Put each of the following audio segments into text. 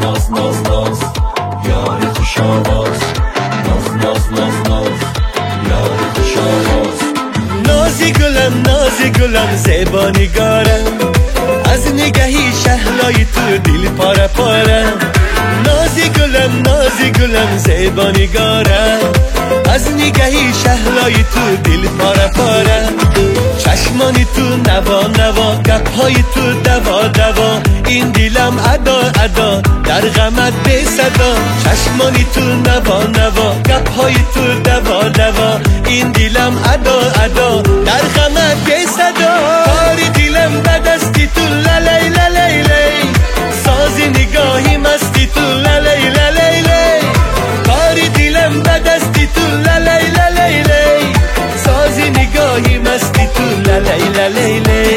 ناز ناز ناز یار تو شاباز، ناز ناز ناز ناز یار تو شاباز. نازی گلم زیبا نگارم، از نگهی شهلای تو دل پاره پاره. نازی گلم زیبا نگارم، از نگهی شهلای تو دل پاره پاره. چشمانی تو نوا نوا، گپهای تو دوا دوا، این دلم ادا ادا در غمت بی صدا. چشمانی تو نوا نوا، گپهای تو دوا دوا، این دلم ادا ادا در غمت بی صدا. کاری دلم بدستی تو للی للی لی، سازی نگاهی مستی تو للی للی لی. کاری دلم بدستی تو للی للی لی، سازی نگاهی مستی تو للی للی لی.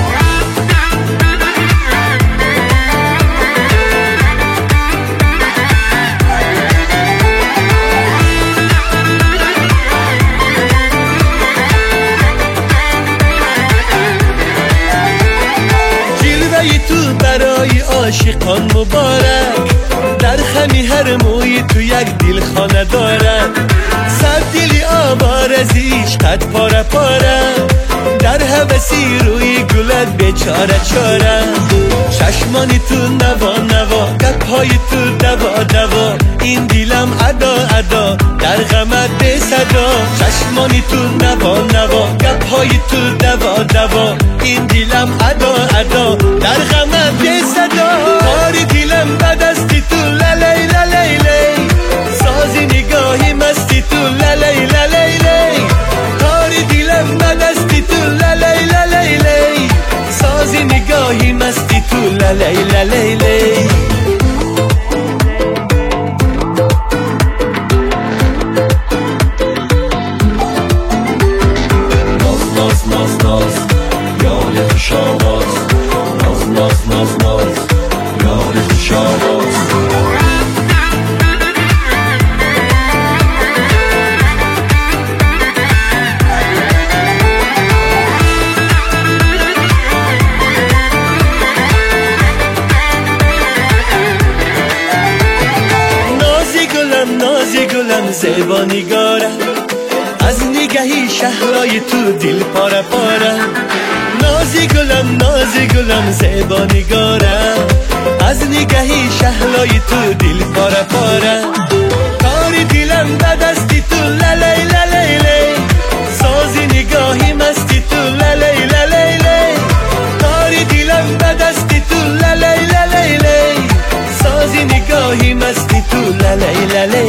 تو برای عاشقان مبارک، در خمی هر موی تو یک دل خانه دارد. صد دلی آوار از عشقت پاره پاره، در هوسی روی گلت بیچاره چاره. چشمانی تو نوا نوا، گپهای تو دوا دوا، این دلم ادا ادا در غمت بی صدا. چشمانی تو نوا نوا، گپهای تو دوا دوا، این دلم ادا ادا در غمت بی صدا. کاری دلم بدستی تو للی للی لی، سازی نگاهی مستی تو للی للی لی. کاری دلم بدستی تو للی للی لی، سازی نگاهی مستی تو للی للی لی. ناز ناز ناز یار تو شاباز، ناز ناز ناز ناز یار تو شاباز. نازی گلم زیبا نگارم، از نگهی شهلای تو دل پاره پاره. نازی گلم زیبا نگارم، از نگهی شهلای تو دل پاره پاره. کاری دلم بدستی تو للی للی لی، سازی نگاهی مستی تو للی للی لی. کاری دلم بدستی تو للی للی لی، سازی نگاهی مستی تو للی للی